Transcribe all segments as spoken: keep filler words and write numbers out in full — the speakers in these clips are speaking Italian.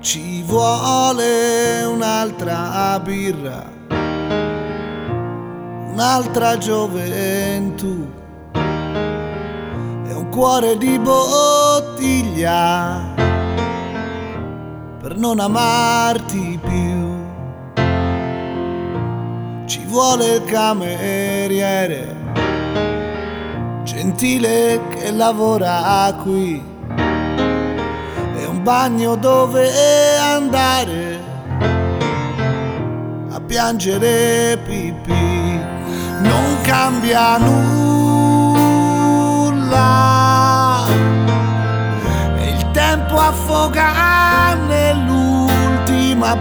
Ci vuole un'altra birra, un'altra gioventù e un cuore di bottiglia per non amarti più. Ci vuole il cameriere gentile che lavora qui e un bagno dove andare a piangere pipì. Non cambia nulla e il tempo affoga nell'ultima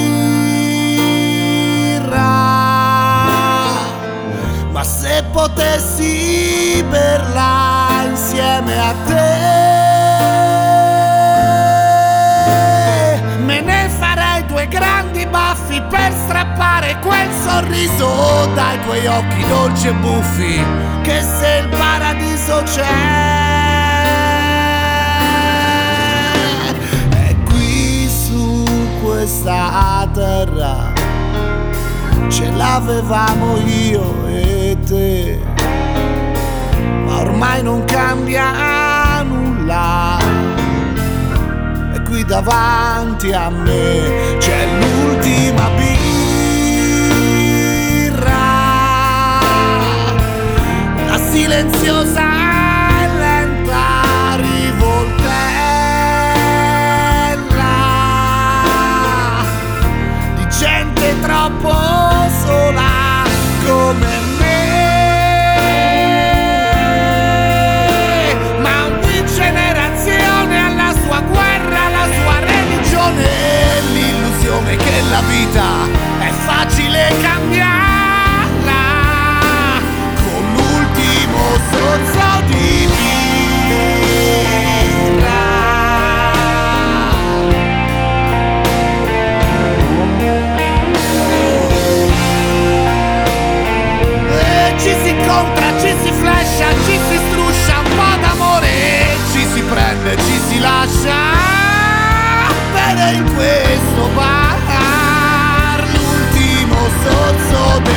birra, ma se potessi berla insieme a te, me ne farei due grandi baffi per strappare quel sorriso dai tuoi occhi dolci e buffi, che se il paradiso c'è è qui su questa terra, ce l'avevamo io e te, ma ormai non cambia nulla. E qui davanti a me c'è l'ultima birra, la silenziosa e lenta rivoltella di gente troppo sola come me, ma ogni generazione ha la sua guerra, la sua religione, l'illusione che la vita è facile cambiarla con l'ultimo sorso di birra. Ci si incontra, ci si flasha, ci si struscia un po' d'amore, ci si prende, ci si lascia bere in questo bar, l'ultimo sorso